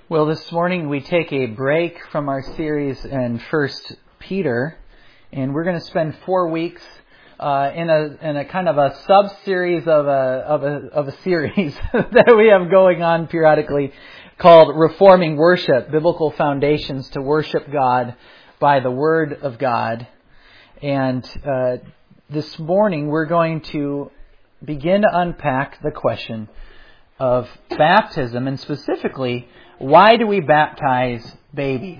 Well, this morning we take a break from our series in 1 Peter, and we're going to spend 4 weeks in a kind of a sub-series of a series that we have going on periodically called Reforming Worship, Biblical Foundations to Worship God by the Word of God. And this morning we're going to begin to unpack the question of baptism, and specifically, why do we baptize babies?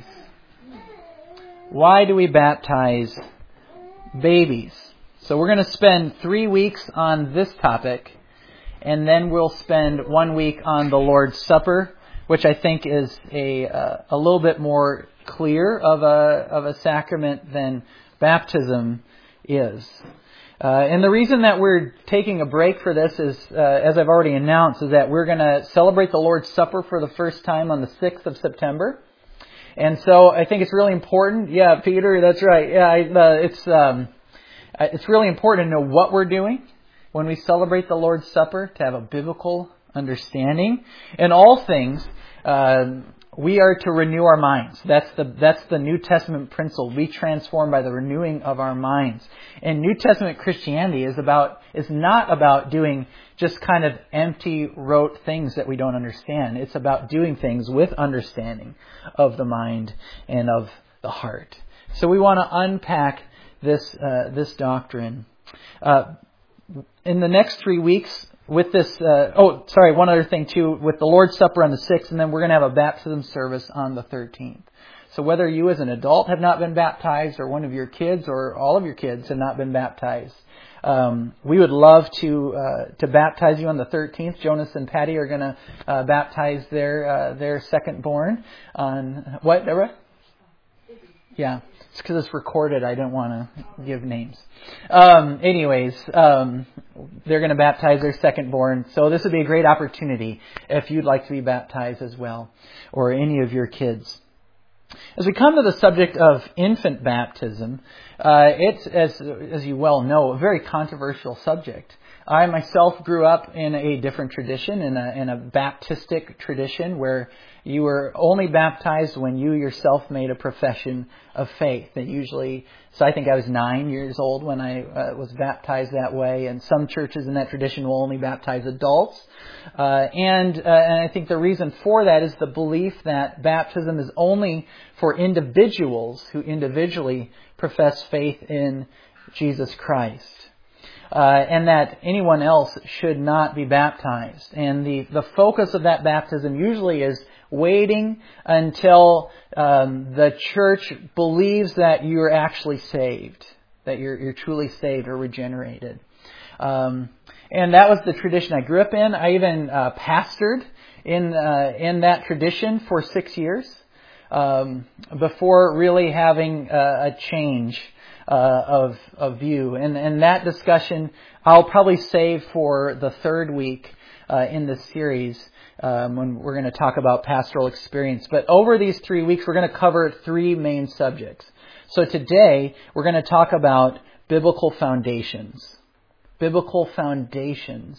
Why do we baptize babies? So we're going to spend 3 weeks on this topic, and then we'll spend 1 week on the Lord's Supper, which I think is a little bit more clear of a sacrament than baptism is. And the reason that we're taking a break for this is, as I've already announced, is that we're going to celebrate the Lord's Supper for the first time on the 6th of September. And so I think it's really important. Yeah, Peter, that's right. Yeah, it's really important to know what we're doing when we celebrate the Lord's Supper, to have a biblical understanding. In all things, we are to renew our minds. That's the New Testament principle. Be transformed by the renewing of our minds. And New Testament Christianity is not about doing just kind of empty rote things that we don't understand. It's about doing things with understanding of the mind and of the heart. So we want to unpack this doctrine. In the next 3 weeks, with this, one other thing too, with the Lord's Supper on the 6th, and then we're going to have a baptism service on the 13th. So whether you as an adult have not been baptized, or one of your kids, or all of your kids have not been baptized, we would love to baptize you on the 13th. Jonas and Patty are going to baptize their second born on what, Deborah? Yeah. It's because it's recorded. I don't want to give names. They're going to baptize their second born. So this would be a great opportunity if you'd like to be baptized as well, or any of your kids. As we come to the subject of infant baptism, it's, as you well know, a very controversial subject. I myself grew up in a different tradition, in a Baptistic tradition, where you were only baptized when you yourself made a profession of faith. So I think I was 9 years old when I was baptized that way, and some churches in that tradition will only baptize adults. And I think the reason for that is the belief that baptism is only for individuals who individually profess faith in Jesus Christ. And that anyone else should not be baptized. And the focus of that baptism usually is waiting until the church believes that you're actually saved, that you're truly saved or regenerated. And that was the tradition I grew up in. I even pastored in that tradition for 6 years before really having a change of view. And that discussion I'll probably save for the third week in this series, when we're going to talk about pastoral experience. But over these 3 weeks, we're going to cover 3 main subjects. So today, we're going to talk about biblical foundations. Biblical foundations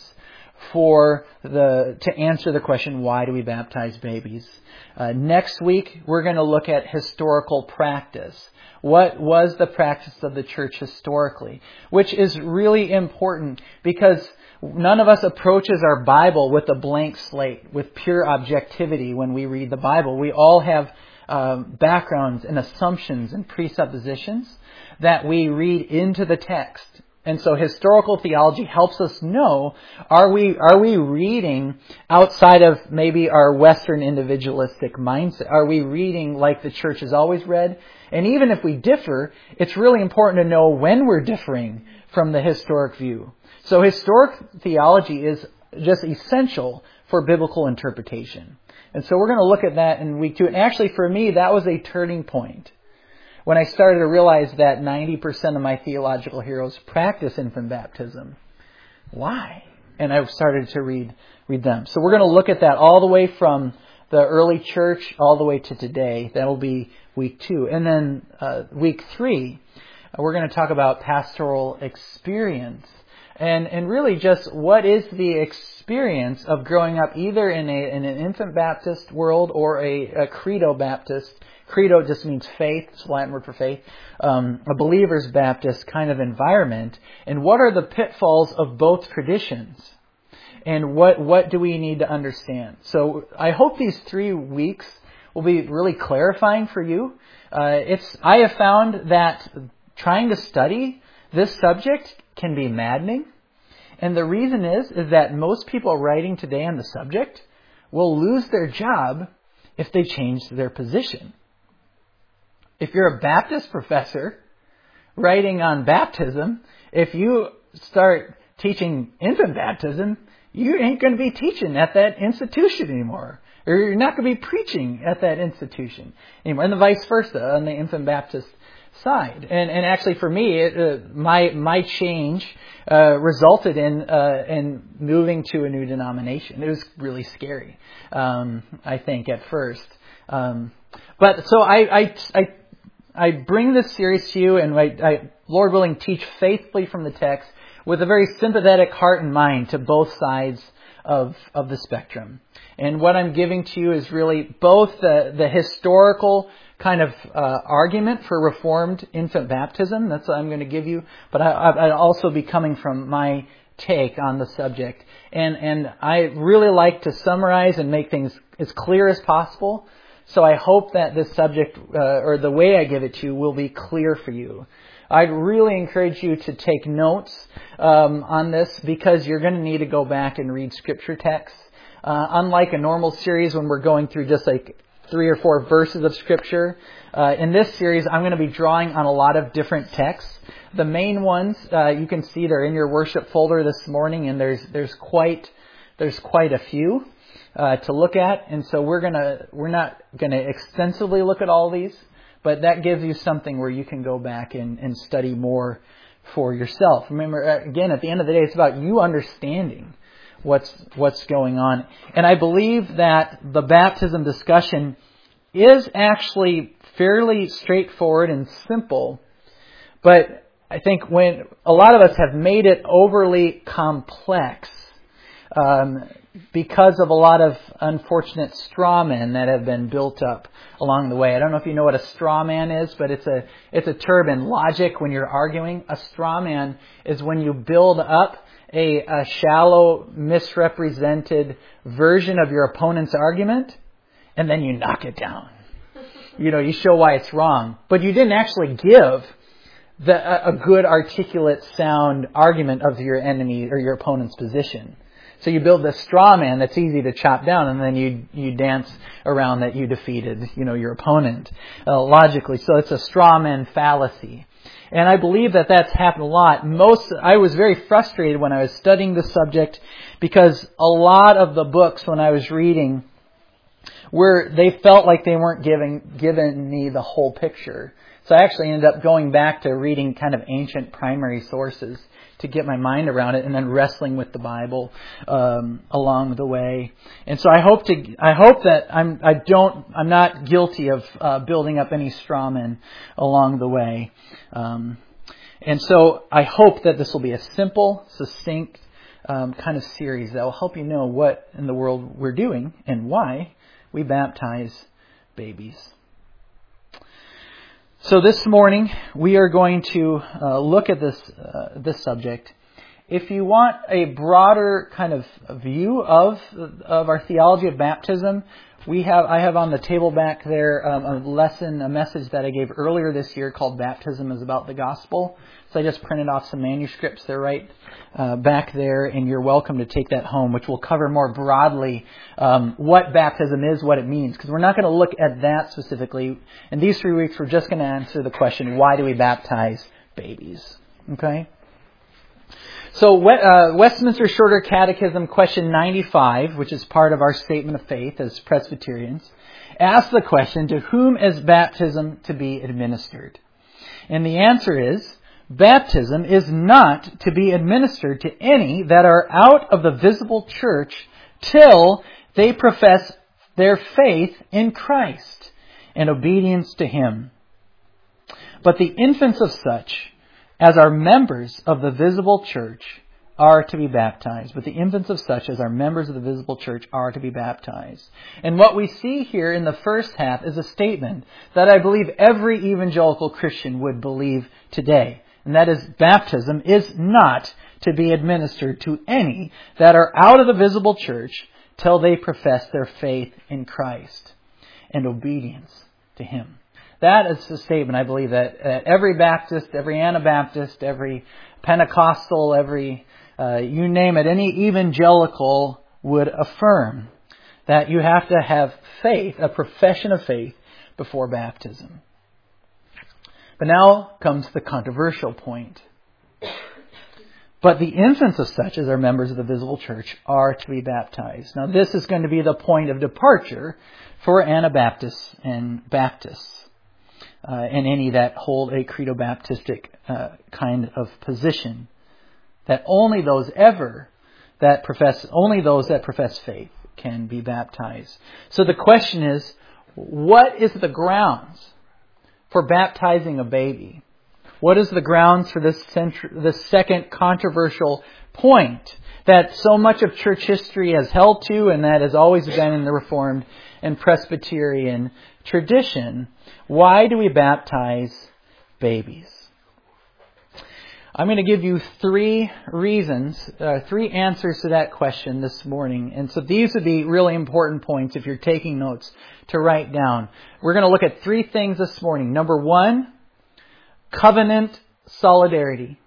to answer the question, why do we baptize babies? Next week, we're going to look at historical practice. What was the practice of the church historically? Which is really important, because none of us approaches our Bible with a blank slate, with pure objectivity when we read the Bible. We all have backgrounds and assumptions and presuppositions that we read into the text. And so historical theology helps us know, are we reading outside of maybe our Western individualistic mindset? Are we reading like the church has always read? And even if we differ, it's really important to know when we're differing from the historic view. So historic theology is just essential for biblical interpretation. And so we're going to look at that in week 2. And actually for me, that was a turning point, when I started to realize that 90% of my theological heroes practice infant baptism. Why? And I started to read them. So we're going to look at that all the way from the early church all the way to today. That'll be week 2. And then week 3, we're going to talk about pastoral experience. and really just what is the experience of growing up either in an infant Baptist world or a credo Baptist. Credo just means faith, it's a Latin word for faith, a believer's Baptist kind of environment, and what are the pitfalls of both traditions? And what do we need to understand? So I hope these 3 weeks will be really clarifying for you. I have found that trying to study this subject can be maddening. And the reason is that most people writing today on the subject will lose their job if they change their position. If you're a Baptist professor writing on baptism, if you start teaching infant baptism, you ain't going to be teaching at that institution anymore. Or you're not going to be preaching at that institution anymore. And the vice versa on the infant Baptist side. And actually for me, my change resulted in moving to a new denomination. It was really scary, I think, at first. But so I bring this series to you, and I, Lord willing, teach faithfully from the text with a very sympathetic heart and mind to both sides of the spectrum. And what I'm giving to you is really both the historical kind of argument for Reformed infant baptism. That's what I'm going to give you. But I'd also be coming from my take on the subject. And I really like to summarize and make things as clear as possible. So I hope that this subject, or the way I give it to you, will be clear for you. I'd really encourage you to take notes on this, because you're going to need to go back and read scripture texts. Unlike a normal series when we're going through just like 3 or 4 verses of scripture, in this series I'm going to be drawing on a lot of different texts. The main ones you can see they're in your worship folder this morning, and there's quite a few to look at, and so we're not gonna extensively look at all these, but that gives you something where you can go back and study more for yourself. Remember, again, at the end of the day, it's about you understanding what's going on. And I believe that the baptism discussion is actually fairly straightforward and simple, but I think when a lot of us have made it overly complex, because of a lot of unfortunate straw men that have been built up along the way. I don't know if you know what a straw man is, but it's a term in logic when you're arguing. A straw man is when you build up a shallow, misrepresented version of your opponent's argument, and then you knock it down. You show why it's wrong, but you didn't actually give a good, articulate, sound argument of your enemy or your opponent's position. So you build this straw man that's easy to chop down, and then you dance around that you defeated, your opponent logically. So it's a straw man fallacy. And I believe that that's happened a lot. I was very frustrated when I was studying the subject, because a lot of the books when I was reading they felt like they weren't giving me the whole picture. So I actually ended up going back to reading kind of ancient primary sources to get my mind around it, and then wrestling with the Bible along the way. And so I hope that I'm not guilty of building up any straw men along the way. And so I hope that this will be a simple, succinct kind of series that will help you know what in the world we're doing and why we baptize babies. So this morning we are going to look at this subject. If you want a broader kind of view of our theology of baptism, I have on the table back there a message that I gave earlier this year called "Baptism is About the Gospel." So I just printed off some manuscripts. They're right back there, and you're welcome to take that home, which will cover more broadly what baptism is, what it means. Because we're not going to look at that specifically. In these 3 weeks, we're just going to answer the question, why do we baptize babies? Okay? So Westminster Shorter Catechism, question 95, which is part of our statement of faith as Presbyterians, asks the question, to whom is baptism to be administered? And the answer is, baptism is not to be administered to any that are out of the visible church till they profess their faith in Christ and obedience to Him. But the infants of such as are members of the visible church are to be baptized, but the infants of such as are members of the visible church are to be baptized. And what we see here in the first half is a statement that I believe every evangelical Christian would believe today. And that is, baptism is not to be administered to any that are out of the visible church till they profess their faith in Christ and obedience to Him. That is the statement I believe that every Baptist, every Anabaptist, every Pentecostal, every, you name it, any evangelical would affirm. That you have to have faith, a profession of faith, before baptism. But now comes the controversial point. But the infants of such as are members of the visible church are to be baptized. Now this is going to be the point of departure for Anabaptists and Baptists. And any that hold a credo-baptistic kind of position. That only those that profess faith can be baptized. So the question is, what is the grounds for baptizing a baby? What is the grounds for this second controversial point that so much of church history has held to, and that has always been in the Reformed and Presbyterian tradition? Why do we baptize babies? I'm going to give you three reasons, three answers to that question this morning. And so these would be really important points if you're taking notes to write down. We're going to look at three things this morning. Number one, covenant solidarity.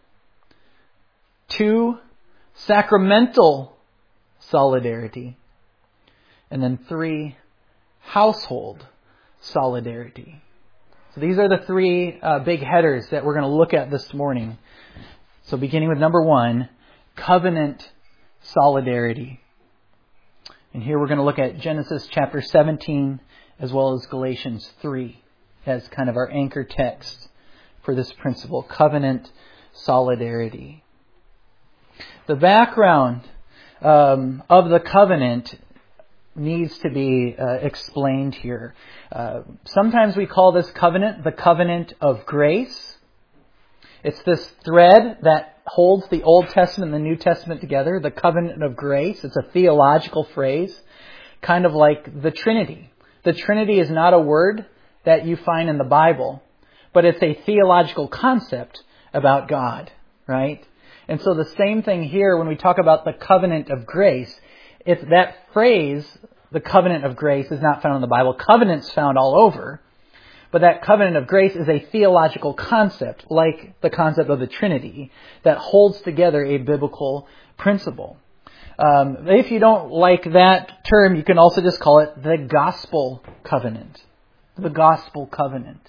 2, sacramental solidarity. And then 3, household solidarity. So these are the three big headers that we're going to look at this morning. So beginning with number 1, covenant solidarity. And here we're going to look at Genesis chapter 17 as well as Galatians 3 as kind of our anchor text for this principle, covenant solidarity. The background of the covenant needs to be explained here. Sometimes we call this covenant the covenant of grace. It's this thread that holds the Old Testament and the New Testament together, the covenant of grace. It's a theological phrase, kind of like the Trinity. The Trinity is not a word that you find in the Bible, but it's a theological concept about God, right? And so the same thing here when we talk about the covenant of grace. It's that phrase, the covenant of grace, is not found in the Bible. Covenant's found all over. But that covenant of grace is a theological concept, like the concept of the Trinity, that holds together a biblical principle. If you don't like that term, you can also just call it the gospel covenant. The gospel covenant.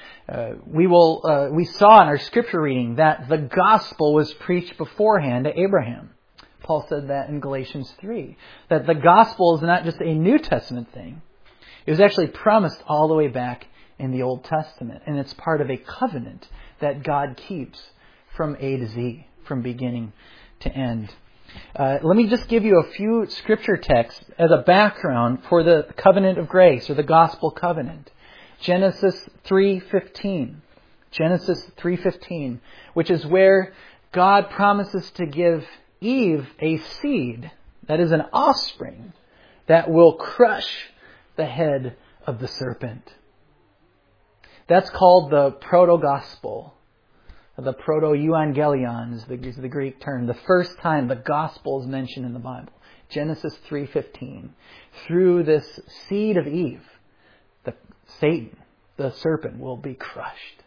We saw in our scripture reading that the gospel was preached beforehand to Abraham. Paul said that in Galatians 3, that the gospel is not just a New Testament thing. It was actually promised all the way back in the Old Testament. And it's part of a covenant that God keeps from A to Z, from beginning to end. Let me just give you a few scripture texts as a background for the covenant of grace, or the gospel covenant. Genesis 3:15. Genesis 3:15, which is where God promises to give Eve a seed, that is an offspring, that will crush the head of the serpent. That's called the proto-gospel. The proto-euangelion is the Greek term. The first time the gospel is mentioned in the Bible. Genesis 3:15. Through this seed of Eve, Satan, the serpent, will be crushed.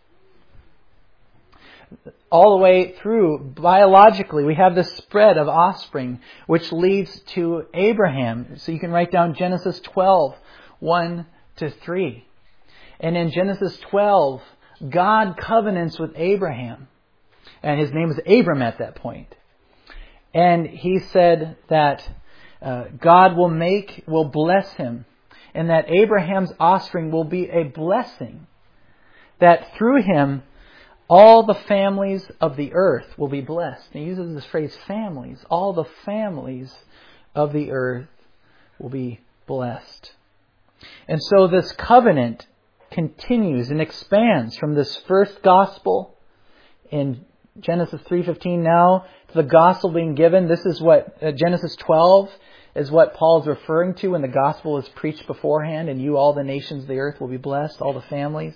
All the way through, biologically, we have this spread of offspring, which leads to Abraham. So you can write down Genesis 12, 1-3. And in Genesis 12, God covenants with Abraham. And his name is Abram at that point. And he said that God will bless him. And that Abraham's offspring will be a blessing. That through him, all the families of the earth will be blessed. He uses this phrase, families. All the families of the earth will be blessed. And so this covenant continues and expands from this first gospel in Genesis 3:15 now, to the gospel being given. This is what Genesis 12 is what Paul's referring to when the gospel is preached beforehand, and you, all the nations of the earth, will be blessed, all the families.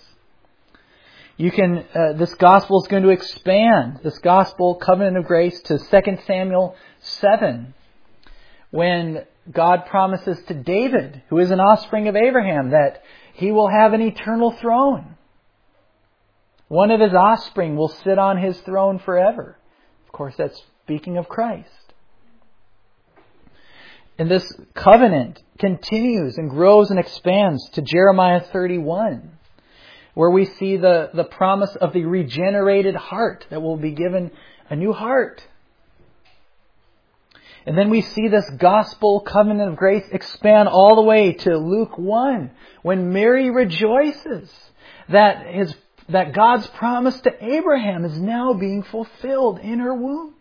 This gospel is going to expand, this gospel, covenant of grace, to 2 Samuel 7, when God promises to David, who is an offspring of Abraham, that he will have an eternal throne. One of his offspring will sit on his throne forever. Of course, that's speaking of Christ. And this covenant continues and grows and expands to Jeremiah 31, where we see the promise of the regenerated heart, that will be given a new heart. And then we see this gospel covenant of grace expand all the way to Luke 1, when Mary rejoices that God's promise to Abraham is now being fulfilled in her womb.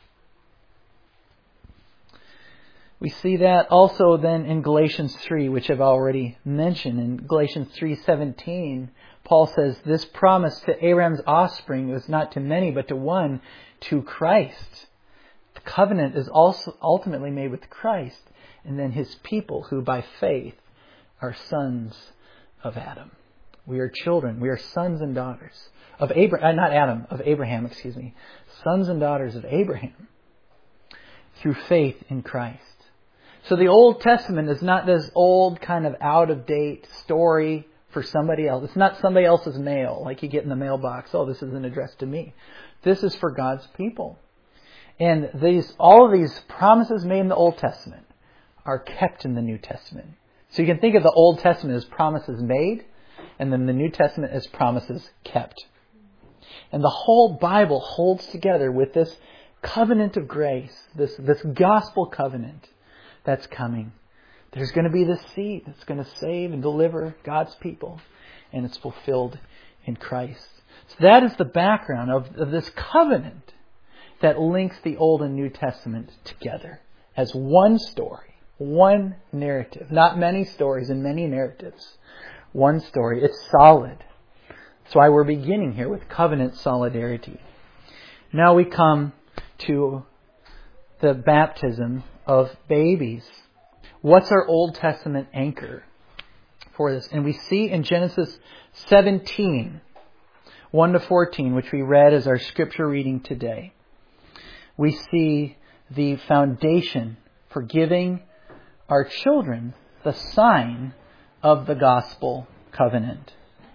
We see that also then in Galatians 3, which I've already mentioned. In Galatians 3:17, Paul says, this promise to Abraham's offspring was not to many, but to one, to Christ. The covenant is also ultimately made with Christ and then his people, who by faith are sons of Adam. We are children. We are sons and daughters of Abraham. Sons and daughters of Abraham through faith in Christ. So the Old Testament is not this old kind of out-of-date story for somebody else. It's not somebody else's mail, like you get in the mailbox. Oh, this isn't addressed to me. This is for God's people. And all of these promises made in the Old Testament are kept in the New Testament. So you can think of the Old Testament as promises made, and then the New Testament as promises kept. And the whole Bible holds together with this covenant of grace, this gospel covenant that's coming. There's going to be this seed that's going to save and deliver God's people, and it's fulfilled in Christ. So that is the background of this covenant that links the Old and New Testament together as one story, one narrative. Not many stories and many narratives. One story. It's solid. That's why we're beginning here with covenant solidarity. Now we come to the baptism of babies. What's our Old Testament anchor for this? And we see in Genesis 17, 1-14, which we read as our scripture reading today, we see the foundation for giving our children the sign of the gospel covenant.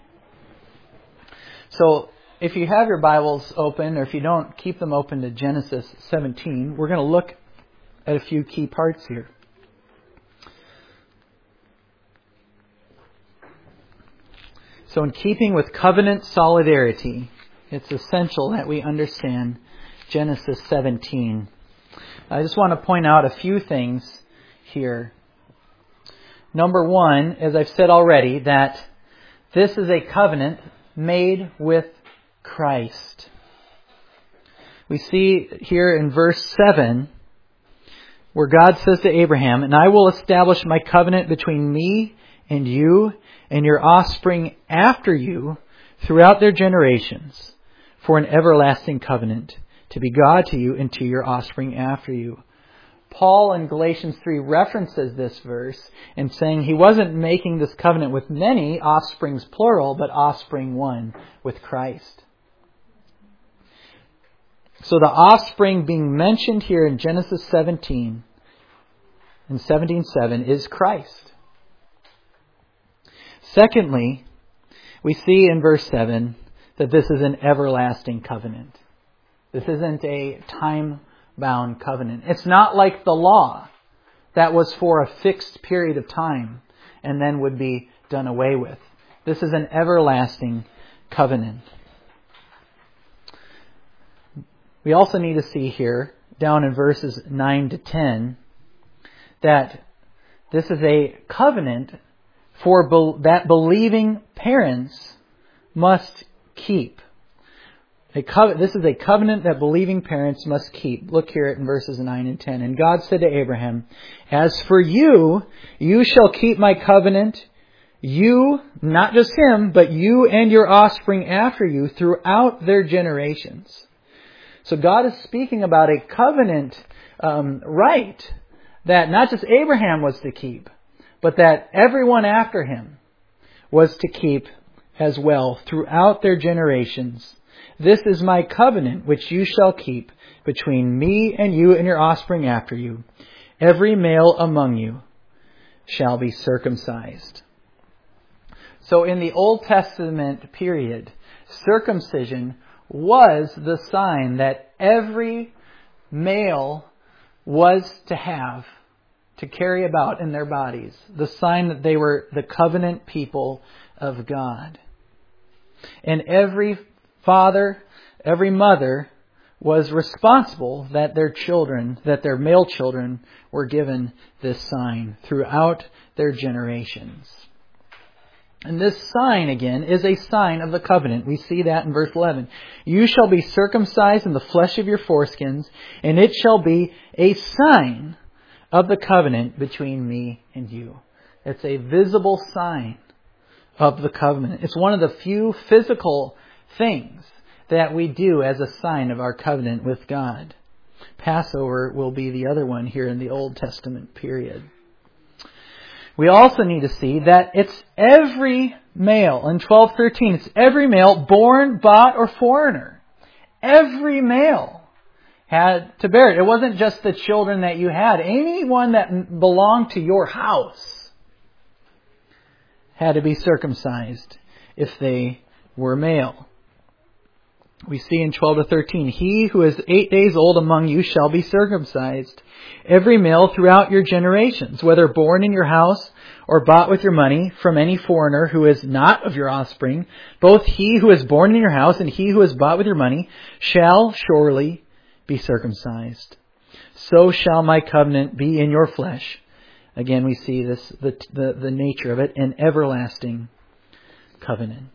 So if you have your Bibles open, or if you don't, keep them open to Genesis 17. We're going to look at a few key parts here. So in keeping with covenant solidarity, it's essential that we understand Genesis 17. I just want to point out a few things here. Number one, as I've said already, that this is a covenant made with Christ. We see here in verse 7 where God says to Abraham, "And I will establish my covenant between me and you and your offspring after you throughout their generations for an everlasting covenant, to be God to you and to your offspring after you." Paul in Galatians 3 references this verse and saying he wasn't making this covenant with many, offsprings plural, but offspring one, with Christ. So the offspring being mentioned here in Genesis 17 and 17:7 is Christ. Secondly, we see in verse 7 that this is an everlasting covenant. This isn't a time-bound covenant. It's not like the law that was for a fixed period of time and then would be done away with. This is an everlasting covenant. We also need to see here, down in verses 9 to 10, that this is a covenant that believing parents must keep. This is a covenant that believing parents must keep. Look here in verses 9 and 10. "And God said to Abraham, 'As for you, you shall keep my covenant, you,'" not just him, "'but you and your offspring after you throughout their generations. So God is speaking about a covenant right that not just Abraham was to keep, but that everyone after him was to keep as well throughout their generations. This is my covenant which you shall keep between me and you and your offspring after you. Every male among you shall be circumcised. So in the Old Testament period, circumcision was the sign that every male was to have, to carry about in their bodies. The sign that they were the covenant people of God. And every father, every mother was responsible that their children, that their male children were given this sign throughout their generations. And this sign, again, is a sign of the covenant. We see that in verse 11. You shall be circumcised in the flesh of your foreskins, and it shall be a sign of the covenant between me and you. It's a visible sign of the covenant. It's one of the few physical things that we do as a sign of our covenant with God. Passover will be the other one here in the Old Testament period. We also need to see that it's every male. In 12:13, it's every male, born, bought, or foreigner. Every male had to bear it. It wasn't just the children that you had. Anyone that belonged to your house had to be circumcised if they were male. We see in 12-13, he who is 8 days old among you shall be circumcised, every male throughout your generations, whether born in your house or bought with your money from any foreigner who is not of your offspring. Both he who is born in your house and he who is bought with your money shall surely be circumcised. So shall my covenant be in your flesh. Again, we see this the nature of it, an everlasting covenant.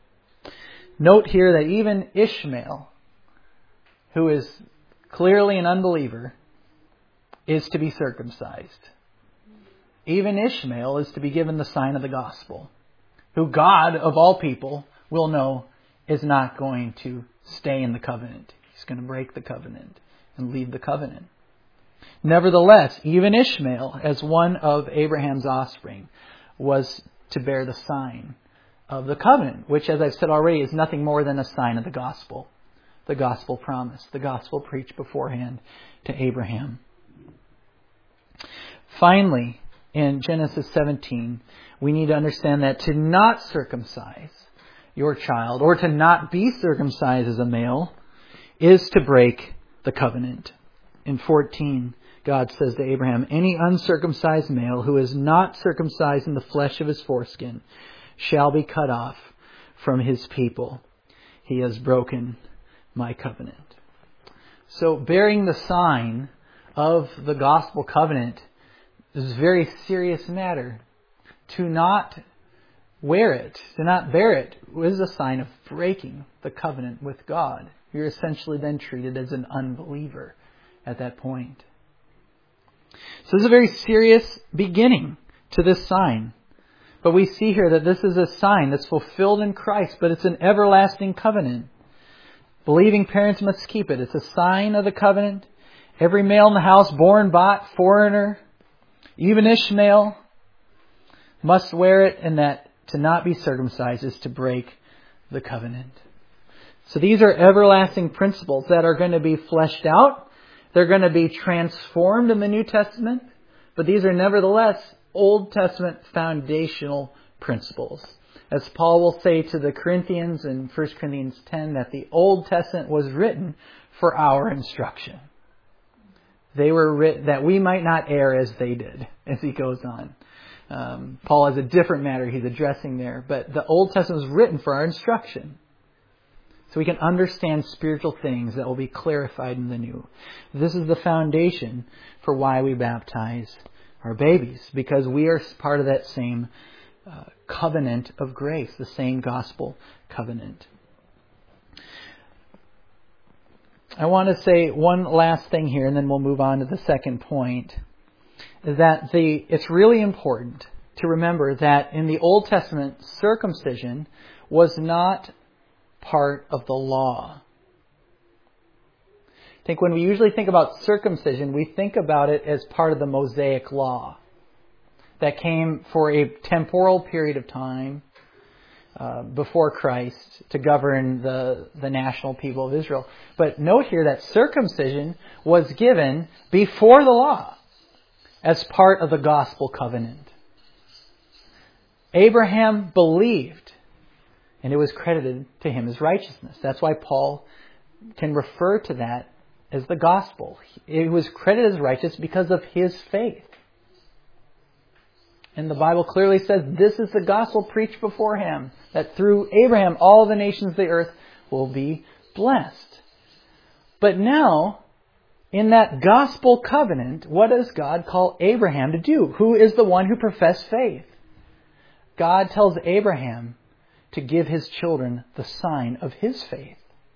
Note here that even Ishmael, who is clearly an unbeliever, is to be circumcised. Even Ishmael is to be given the sign of the gospel, who God, of all people, will know is not going to stay in the covenant. He's going to break the covenant and leave the covenant. Nevertheless, even Ishmael, as one of Abraham's offspring, was to bear the sign of the covenant, which, as I've said already, is nothing more than a sign of the gospel promise, the gospel preached beforehand to Abraham. Finally, in Genesis 17, we need to understand that to not circumcise your child, or to not be circumcised as a male, is to break the covenant. In 14, God says to Abraham, any uncircumcised male who is not circumcised in the flesh of his foreskin shall be cut off from his people. He has broken my covenant. So bearing the sign of the gospel covenant is a very serious matter. To not wear it, to not bear it, is a sign of breaking the covenant with God. You're essentially then treated as an unbeliever at that point. So this is a very serious beginning to this sign. But we see here that this is a sign that's fulfilled in Christ, but it's an everlasting covenant. Believing parents must keep it. It's a sign of the covenant. Every male in the house, born, bought, foreigner, even Ishmael, must wear it, and that to not be circumcised is to break the covenant. So these are everlasting principles that are going to be fleshed out. They're going to be transformed in the New Testament, but these are nevertheless Old Testament foundational principles. As Paul will say to the Corinthians in 1 Corinthians 10, that the Old Testament was written for our instruction. They were written that we might not err as they did, as he goes on. Paul has a different matter he's addressing there, but the Old Testament was written for our instruction. So we can understand spiritual things that will be clarified in the new. This is the foundation for why we baptize our babies, because we are part of that same covenant of grace, the same gospel covenant. I want to say one last thing here, and then we'll move on to the second point, is that it's really important to remember that in the Old Testament, circumcision was not part of the law. I think when we usually think about circumcision, we think about it as part of the Mosaic law that came for a temporal period of time before Christ to govern the national people of Israel. But note here that circumcision was given before the law as part of the gospel covenant. Abraham believed, and it was credited to him as righteousness. That's why Paul can refer to that as the gospel. It was credited as righteous because of his faith. And the Bible clearly says this is the gospel preached before him, that through Abraham all the nations of the earth will be blessed. But now, in that gospel covenant, what does God call Abraham to do? Who is the one who professed faith? God tells Abraham to give his children the sign of his faith.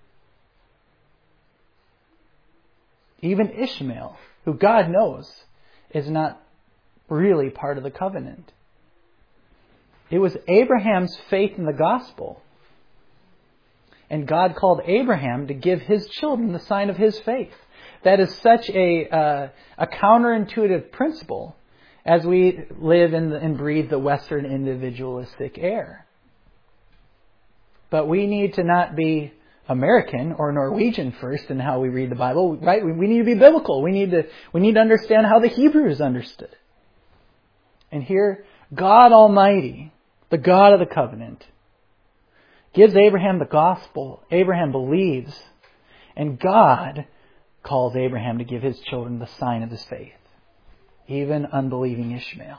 Even Ishmael, who God knows is not really part of the covenant. It was Abraham's faith in the gospel. And God called Abraham to give his children the sign of his faith. That is such a counterintuitive principle as we live and breathe the Western individualistic air. But we need to not be American or Norwegian first in how we read the Bible, right? We need to be biblical. We need to understand how the Hebrews understood. And here, God Almighty, the God of the covenant, gives Abraham the gospel. Abraham believes, and God calls Abraham to give his children the sign of his faith, even unbelieving Ishmael.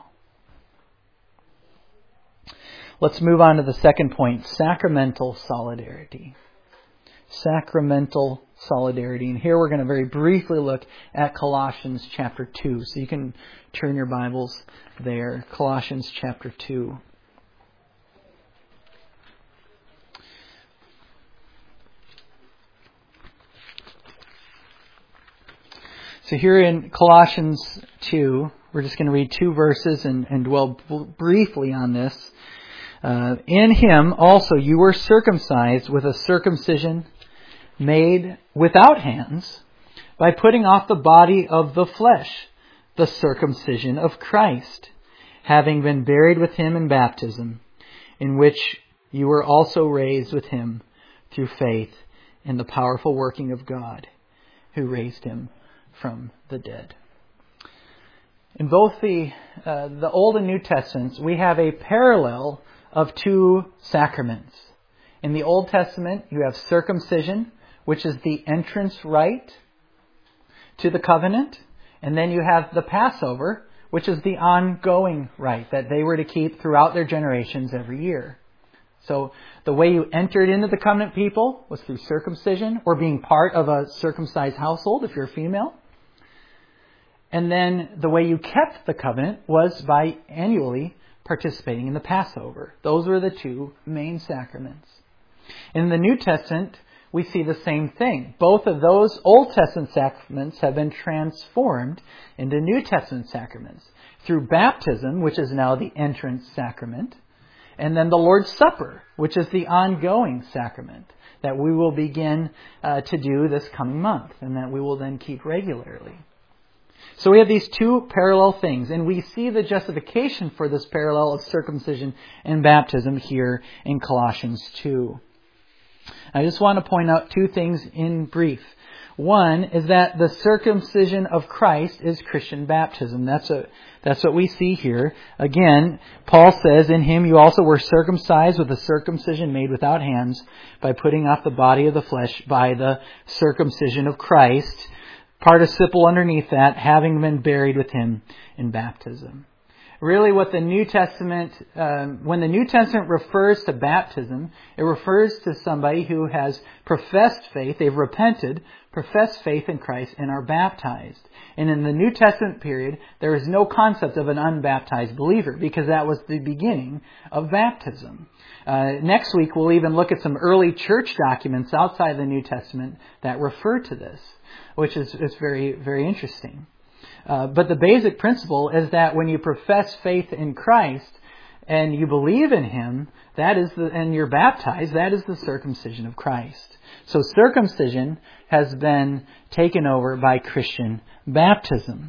Let's move on to the second point, sacramental solidarity. Sacramental solidarity. And here we're going to very briefly look at Colossians chapter 2. So you can turn your Bibles there. Colossians chapter 2. So here in Colossians 2, we're just going to read 2 verses and dwell briefly on this. In him also you were circumcised with a circumcision made without hands, by putting off the body of the flesh, the circumcision of Christ, having been buried with him in baptism, in which you were also raised with him through faith in the powerful working of God, who raised him from the dead. In both the Old and New Testaments, we have a parallel of 2 sacraments. In the Old Testament, you have circumcision, which is the entrance rite to the covenant. And then you have the Passover, which is the ongoing rite that they were to keep throughout their generations every year. So the way you entered into the covenant people was through circumcision or being part of a circumcised household if you're a female. And then the way you kept the covenant was by annually participating in the Passover. Those were the 2 main sacraments. In the New Testament, we see the same thing. Both of those Old Testament sacraments have been transformed into New Testament sacraments through baptism, which is now the entrance sacrament, and then the Lord's Supper, which is the ongoing sacrament that we will begin to do this coming month and that we will then keep regularly. So we have these 2 parallel things, and we see the justification for this parallel of circumcision and baptism here in Colossians 2. I just want to point out 2 things in brief. One is that the circumcision of Christ is Christian baptism. That's what we see here. Again, Paul says, in him you also were circumcised with a circumcision made without hands, by putting off the body of the flesh by the circumcision of Christ. Participle underneath that, having been buried with him in baptism. Really what the New Testament, when the New Testament refers to baptism, it refers to somebody who has professed faith, they've repented, professed faith in Christ, and are baptized. And in the New Testament period, there is no concept of an unbaptized believer, because that was the beginning of baptism. Next week, we'll even look at some early church documents outside the New Testament that refer to this, which is very, very interesting. But the basic principle is that when you profess faith in Christ, and you believe in Him, and you're baptized, that is the circumcision of Christ. So circumcision has been taken over by Christian baptism.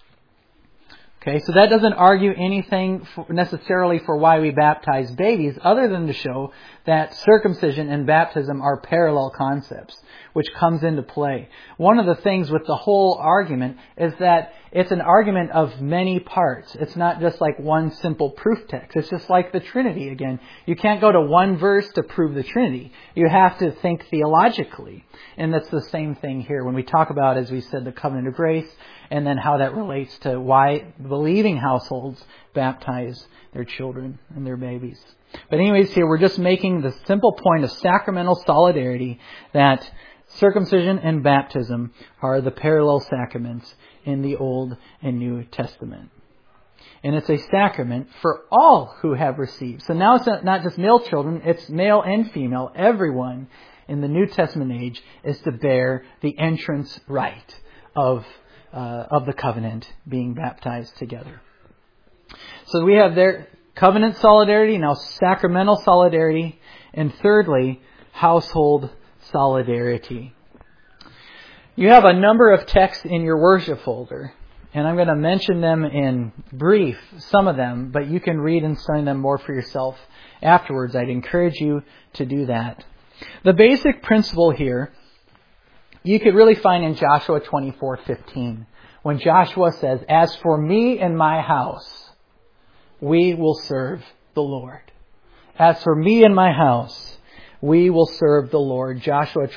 Okay, so that doesn't argue anything necessarily for why we baptize babies, other than to show that circumcision and baptism are parallel concepts, which comes into play. One of the things with the whole argument is that it's an argument of many parts. It's not just like one simple proof text. It's just like the Trinity again. You can't go to one verse to prove the Trinity. You have to think theologically. And that's the same thing here when we talk about, as we said, the covenant of grace, and then how that relates to why believing households baptize their children and their babies. But anyways, here we're just making the simple point of sacramental solidarity that circumcision and baptism are the parallel sacraments in the Old and New Testament. And it's a sacrament for all who have received. So now it's not just male children, it's male and female. Everyone in the New Testament age is to bear the entrance right of the covenant, being baptized together. So we have there covenant solidarity, now sacramental solidarity, and thirdly, household solidarity. You have a number of texts in your worship folder, and I'm going to mention them in brief, some of them, but you can read and study them more for yourself afterwards. I'd encourage you to do that. The basic principle here you could really find in Joshua 24:15, when Joshua says, "As for me and my house, we will serve the Lord." As for me and my house, we will serve the Lord. Joshua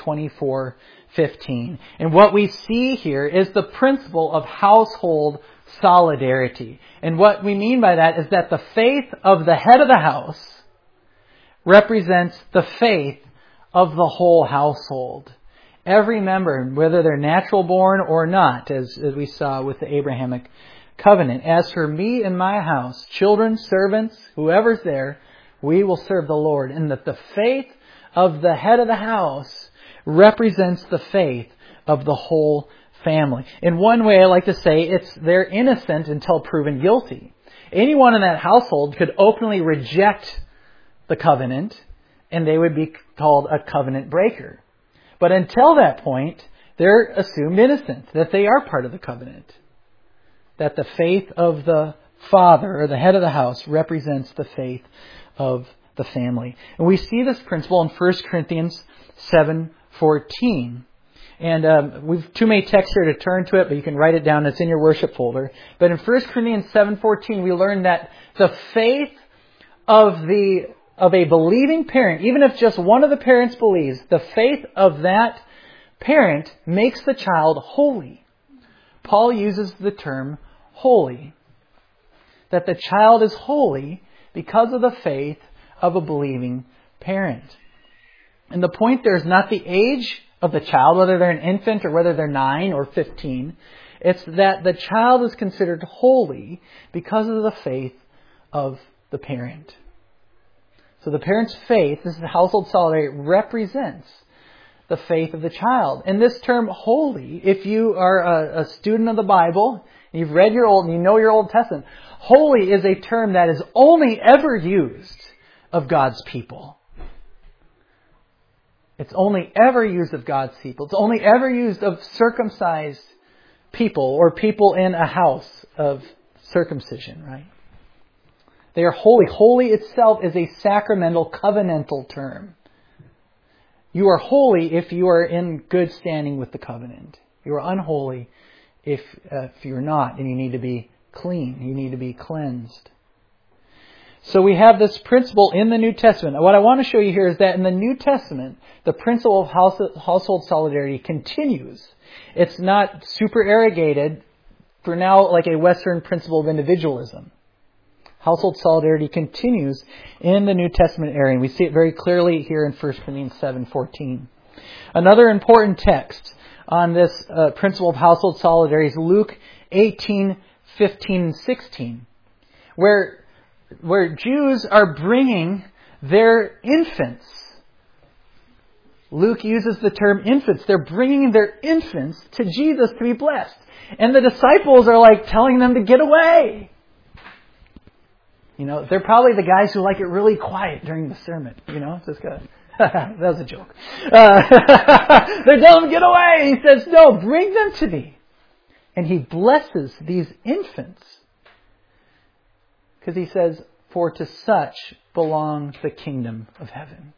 24:15. And what we see here is the principle of household solidarity. And what we mean by that is that the faith of the head of the house represents the faith of the whole household. Every member, whether they're natural born or not, as we saw with the Abrahamic covenant. As for me and my house, children, servants, whoever's there, we will serve the Lord. And that the faith of the head of the house represents the faith of the whole family. In one way, I like to say they're innocent until proven guilty. Anyone in that household could openly reject the covenant, and they would be called a covenant breaker. But until that point, they're assumed innocent, that they are part of the covenant. That the faith of the father, or the head of the house, represents the faith of the family. And we see this principle in 1 Corinthians 7:14. And we've too many texts here to turn to it, but you can write it down. It's in your worship folder. But in 1 Corinthians 7:14, we learn that the faith of a believing parent, even if just one of the parents believes, the faith of that parent makes the child holy. Paul uses the term holy. That the child is holy because of the faith of a believing parent. And the point there is not the age of the child, whether they're an infant or whether they're 9 or 15. It's that the child is considered holy because of the faith of the parent. So the parent's faith, this is household solidarity, represents the faith of the child. And this term holy, if you are a student of the Bible, you've read your Old, and you know your Old Testament, holy is a term that is only ever used of God's people. It's only ever used of God's people. It's only ever used of circumcised people or people in a house of circumcision, right? They are holy. Holy itself is a sacramental, covenantal term. You are holy if you are in good standing with the covenant. You are unholy if you're not, and you need to be clean. You need to be cleansed. So we have this principle in the New Testament. What I want to show you here is that in the New Testament, the principle of household solidarity continues. It's not supererogated for now like a Western principle of individualism. Household solidarity continues in the New Testament area, and we see it very clearly here in 1 Corinthians 7:14. Another important text on this principle of household solidarity is Luke 18:15 and 16, where Jews are bringing their infants. Luke uses the term infants. They're bringing their infants to Jesus to be blessed. And the disciples are like telling them to get away. They're probably the guys who like it really quiet during the sermon. Just go. That was a joke. They're telling him, get away. He says, no, bring them to me. And he blesses these infants. Because he says, for to such belongs the kingdom of heaven.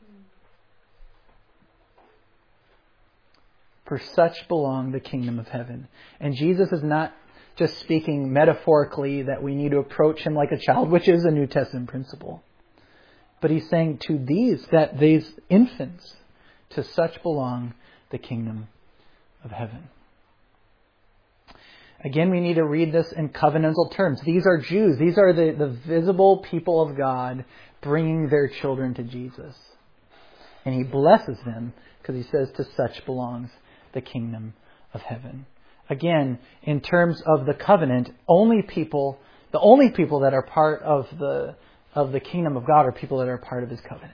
For such belong the kingdom of heaven. And Jesus is not just speaking metaphorically that we need to approach him like a child, which is a New Testament principle. But he's saying to these infants, to such belong the kingdom of heaven. Again, we need to read this in covenantal terms. These are Jews. These are the visible people of God bringing their children to Jesus. And he blesses them because he says to such belongs the kingdom of heaven. Again, in terms of the covenant, the only people that are part of the kingdom of God are people that are part of his covenant.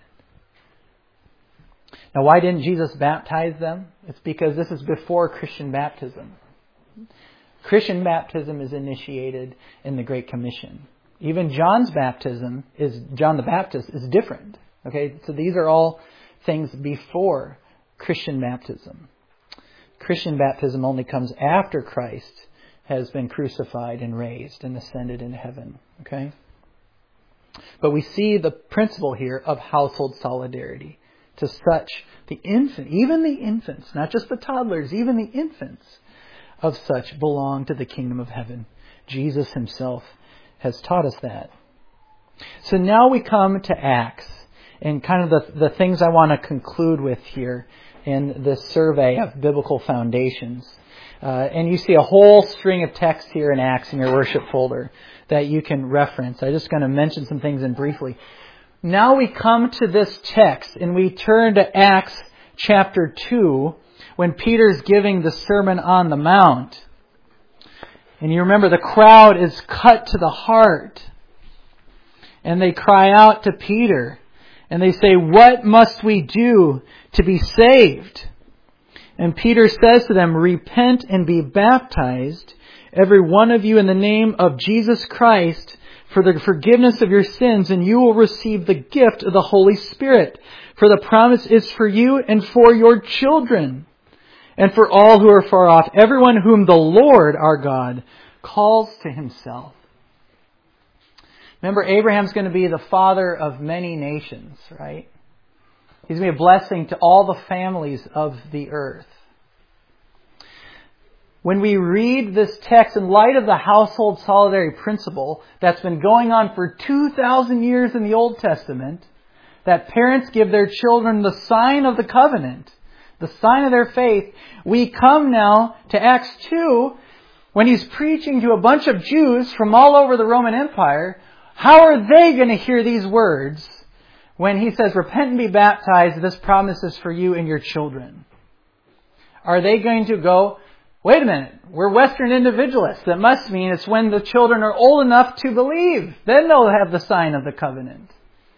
Now, why didn't Jesus baptize them? It's because this is before Christian baptism. Christian baptism is initiated in the Great Commission. Even John the Baptist is different. Okay, so these are all things before Christian baptism. Christian baptism only comes after Christ has been crucified and raised and ascended into heaven. Okay? But we see the principle here of household solidarity. To such, even the infants, not just the toddlers, even the infants of such belong to the kingdom of heaven. Jesus himself has taught us that. So now we come to Acts and kind of the things I want to conclude with here in this survey of biblical foundations. And you see a whole string of texts here in Acts in your worship folder that you can reference. I'm just going to mention some things briefly. Now we come to this text and we turn to Acts chapter 2 when Peter's giving the Sermon on the Mount. And you remember the crowd is cut to the heart. And they cry out to Peter. And they say, what must we do to be saved? And Peter says to them, repent and be baptized, every one of you in the name of Jesus Christ, for the forgiveness of your sins, and you will receive the gift of the Holy Spirit. For the promise is for you and for your children, and for all who are far off, everyone whom the Lord our God calls to himself. Remember, Abraham's going to be the father of many nations, right? He's going to be a blessing to all the families of the earth. When we read this text in light of the household solidarity principle that's been going on for 2,000 years in the Old Testament, that parents give their children the sign of the covenant, the sign of their faith, we come now to Acts 2 when he's preaching to a bunch of Jews from all over the Roman Empire. How are they going to hear these words when he says, repent and be baptized, this promise is for you and your children? Are they going to go, wait a minute, we're Western individualists. That must mean it's when the children are old enough to believe. Then they'll have the sign of the covenant.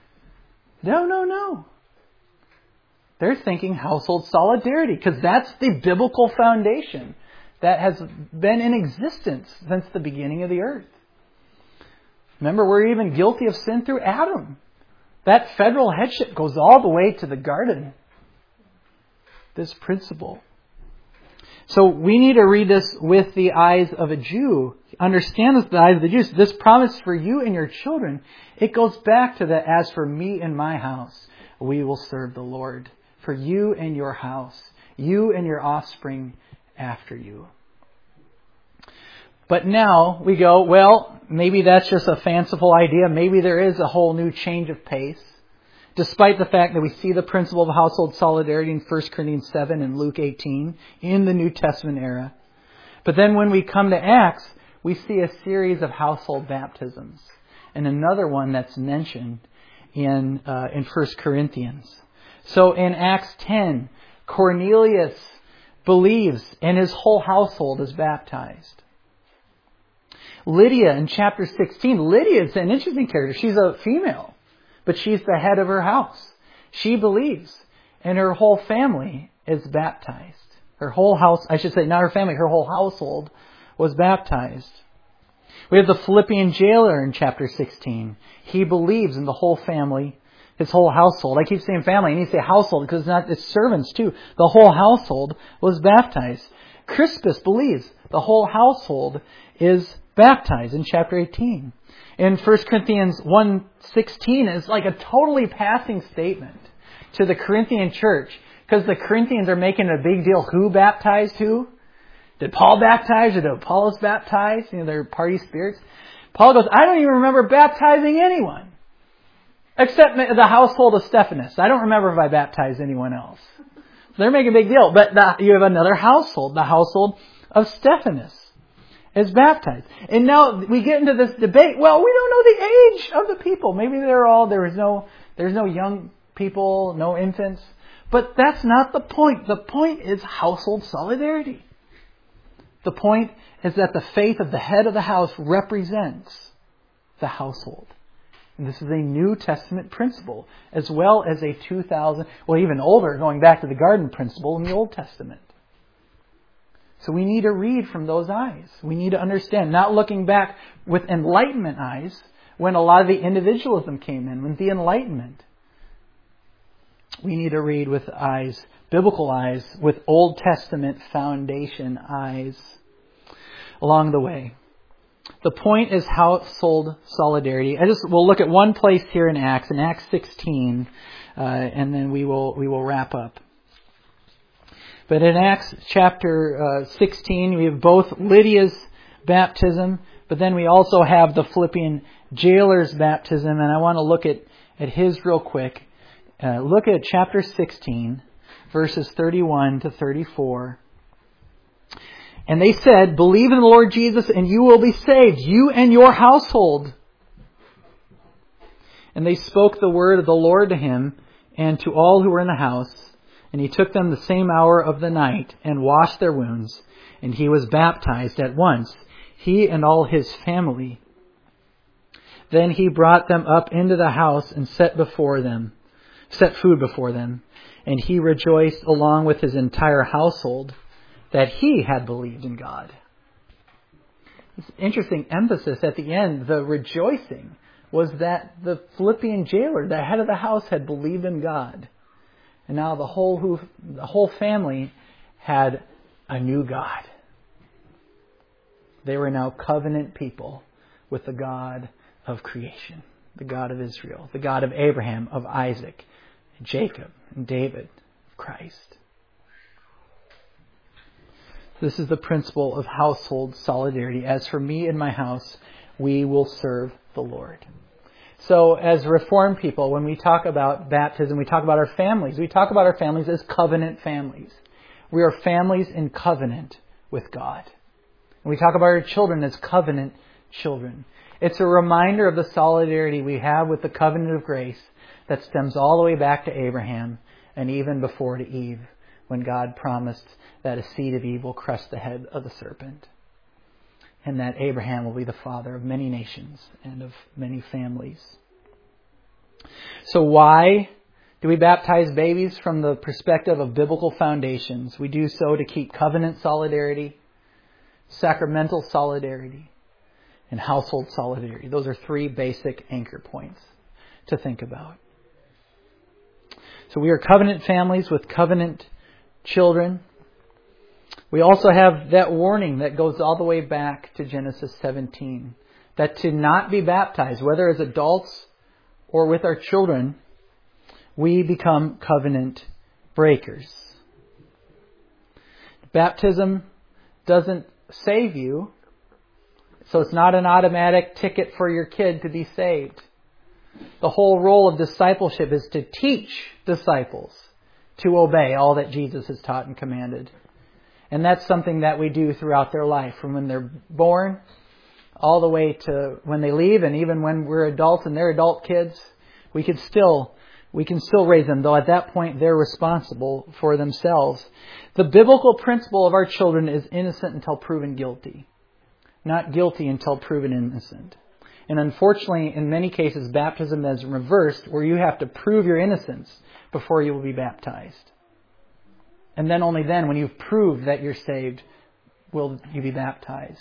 No. They're thinking household solidarity because that's the biblical foundation that has been in existence since the beginning of the earth. Remember, we're even guilty of sin through Adam. That federal headship goes all the way to the garden. This principle. So we need to read this with the eyes of a Jew. Understand this with the eyes of the Jews. This promise for you and your children, it goes back to that, as for me and my house, we will serve the Lord. For you and your house, you and your offspring after you. But now we go, well, maybe that's just a fanciful idea. Maybe there is a whole new change of pace. Despite the fact that we see the principle of household solidarity in 1 Corinthians 7 and Luke 18 in the New Testament era. But then when we come to Acts, we see a series of household baptisms. And another one that's mentioned in 1 Corinthians. So in Acts 10, Cornelius believes and his whole household is baptized. Lydia in chapter 16. Lydia is an interesting character. She's a female, but she's the head of her house. She believes, and her whole family is baptized. Her whole house, I should say, not her family, her whole household was baptized. We have the Philippian jailer in chapter 16. He believes in the whole family, his whole household. I keep saying family, I need to say household because it's servants too. The whole household was baptized. Crispus believes the whole household is baptized in chapter 18. In 1 Corinthians 1:16 is like a totally passing statement to the Corinthian church because the Corinthians are making a big deal. Who baptized who? Did Paul baptize or did Apollos baptize? They're party spirits. Paul goes, I don't even remember baptizing anyone except the household of Stephanas. I don't remember if I baptized anyone else. They're making a big deal. But you have another household, the household of Stephanas is baptized. And now we get into this debate. Well, we don't know the age of the people. Maybe there's no young people, no infants. But that's not the point. The point is household solidarity. The point is that the faith of the head of the house represents the household. And this is a New Testament principle, as well as a 2,000, even older, going back to the garden principle in the Old Testament. So we need to read from those eyes. We need to understand, not looking back with Enlightenment eyes, when a lot of the individualism came in, with the Enlightenment. We need to read with eyes, biblical eyes, with Old Testament foundation eyes along the way. The point is household solidarity. We'll look at one place here in Acts 16, and then we will wrap up. But in Acts chapter 16, we have both Lydia's baptism, but then we also have the Philippian jailer's baptism, and I want to look at his real quick. Look at chapter 16, verses 31 to 34. And they said, believe in the Lord Jesus and you will be saved, you and your household. And they spoke the word of the Lord to him and to all who were in the house. And he took them the same hour of the night and washed their wounds. And he was baptized at once, he and all his family. Then he brought them up into the house and set food before them. And he rejoiced along with his entire household that he had believed in God. It's an interesting emphasis at the end. The rejoicing was that the Philippian jailer, the head of the house, had believed in God. And now the whole family had a new God. They were now covenant people with the God of creation, the God of Israel, the God of Abraham, of Isaac, Jacob, and David, Christ. This is the principle of household solidarity. As for me and my house, we will serve the Lord. So as Reformed people, when we talk about baptism, we talk about our families. We talk about our families as covenant families. We are families in covenant with God. And we talk about our children as covenant children. It's a reminder of the solidarity we have with the covenant of grace that stems all the way back to Abraham and even before to Eve, when God promised that a seed of Eve will crush the head of the serpent, and that Abraham will be the father of many nations and of many families. So why do we baptize babies? From the perspective of biblical foundations, we do so to keep covenant solidarity, sacramental solidarity, and household solidarity. Those are three basic anchor points to think about. So we are covenant families with covenant children. We also have that warning that goes all the way back to Genesis 17, that to not be baptized, whether as adults or with our children, we become covenant breakers. Baptism doesn't save you, so it's not an automatic ticket for your kid to be saved. The whole role of discipleship is to teach disciples to obey all that Jesus has taught and commanded. And that's something that we do throughout their life, from when they're born all the way to when they leave, and even when we're adults and they're adult kids, we can still raise them, though at that point they're responsible for themselves. The biblical principle of our children is innocent until proven guilty, not guilty until proven innocent. And unfortunately, in many cases, baptism is reversed, where you have to prove your innocence before you will be baptized. And then only then, when you've proved that you're saved, will you be baptized.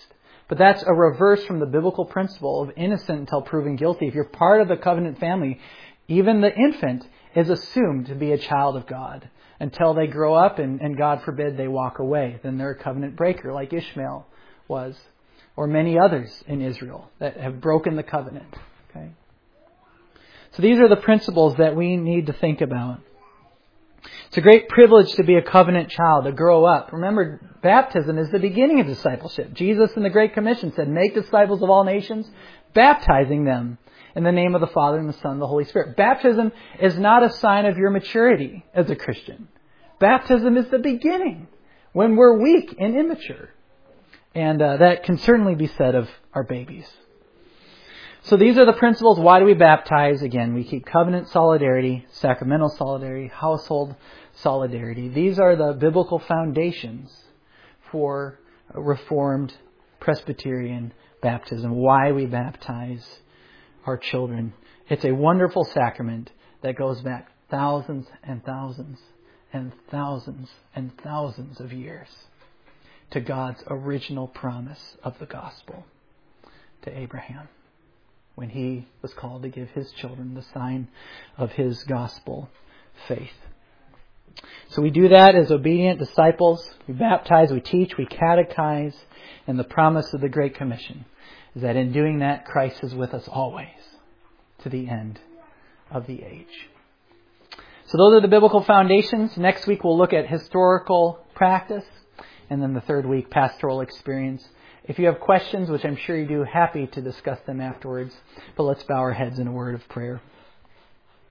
But that's a reverse from the biblical principle of innocent until proven guilty. If you're part of the covenant family, even the infant is assumed to be a child of God until they grow up and God forbid they walk away. Then they're a covenant breaker like Ishmael was, or many others in Israel that have broken the covenant. Okay? So these are the principles that we need to think about. It's a great privilege to be a covenant child, to grow up. Remember, baptism is the beginning of discipleship. Jesus in the Great Commission said, make disciples of all nations, baptizing them in the name of the Father and the Son and the Holy Spirit. Baptism is not a sign of your maturity as a Christian. Baptism is the beginning when we're weak and immature. And that can certainly be said of our babies. So these are the principles. Why do we baptize? Again, we keep covenant solidarity, sacramental solidarity, household solidarity. These are the biblical foundations for Reformed Presbyterian baptism. Why we baptize our children. It's a wonderful sacrament that goes back thousands and thousands and thousands and thousands of years to God's original promise of the gospel to Abraham, when he was called to give his children the sign of his gospel faith. So we do that as obedient disciples. We baptize, we teach, we catechize. And the promise of the Great Commission is that in doing that, Christ is with us always to the end of the age. So those are the biblical foundations. Next week we'll look at historical practice. And then the third week, pastoral experience. If you have questions, which I'm sure you do, happy to discuss them afterwards. But let's bow our heads in a word of prayer.